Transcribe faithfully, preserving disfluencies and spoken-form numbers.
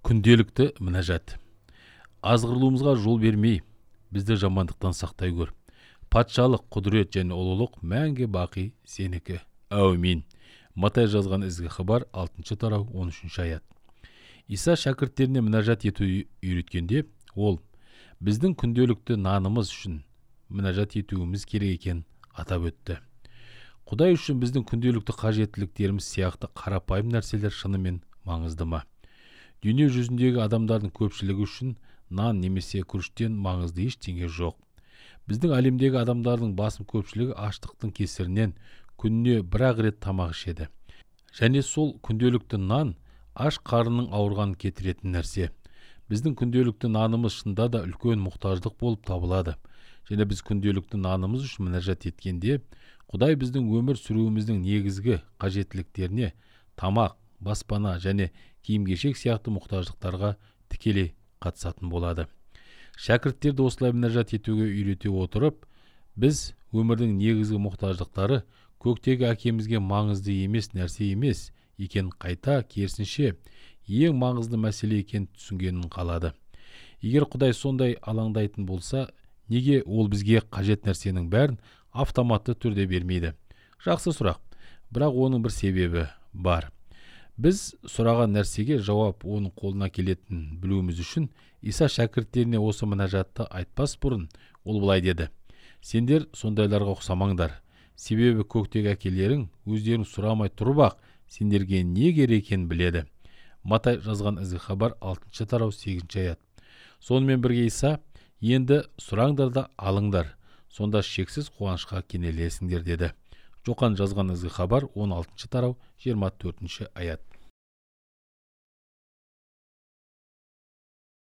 Күнделікті мінәжат. Азғырлуымызға жол бермей, бізді жамандықтан сақтай көр. Патшалық, құдірет және ұлылық мәңгі бақи сенікі. Әумин. Матай жазған ізгі хабар алтыншы тарау он үшінші аят. Иса шәкірттеріне мінәжат ету үйреткенде, ол біздің күнделікті нанымыз үшін мінәжат етуіміз керек екен атап өтті. Құдай үшін біздің күнделікті қажеттіліктеріміз сияқты қарапайым нәрселер шынымен маңызды ма? Дүние жүзіндегі адамдардың көпшілігі үшін нан немесе күріштен маңызды ештеңе жоқ. Біздің әлемдегі адамдардың басым көпшілігі аштықтың кесірінен күніне бір-ақ рет тамақ ішеді. Және сол күнделікті нан аш қарынның ауырғанын кетіретін нәрсе. Біздің күнделікті нанымыз шында да үлкен мұқтаждық болып табылады. Және біз күнделікті нанымыз үшін мінәжат еткенде, Құдай біздің өмір сүруіміздің негізгі қажеттіліктеріне тамақ, баспана және киім-кешек сияқты мұқтаждықтарға тікелей қатысатын болады. Шәкірттерді осылай мінәжат етуге үйрете отырып, біз өмірдің негізгі мұқтаждықтары көктегі әкемізге маңызды емес нәрсе емес екен қайта керісінше ең маңызды мәселе екен түсінгенін қалады. Егер Құдай сондай алаңдайтын болса, неге ол бізге қажет нәрсенің бәрін автоматты түрде бермейді? Жақсы сұрақ, бірақ оның бір себебі бар. Біз сұраған нәрсеге жауап оның қолына келетінін білуіміз үшін Иса шәкірттеріне осы мінәжатты айтпас бұрын ол былай деді: сендер сондайларға ұқсамаңдар, себебі көктегі әкелерің өздерің сұрамай тұрып-ақ сендерге не керек екенін біледі. Матай жазған ізгі хабар алтыншы тарау сегізінші аят. Сонымен бірге Иса: енді сұраңдар да алыңдар, сонда шексіз қуанышқа кенелесіңдер деді. Жоқан жазған ізгі хабар он алтыншы тарау жиырма төртінші аят.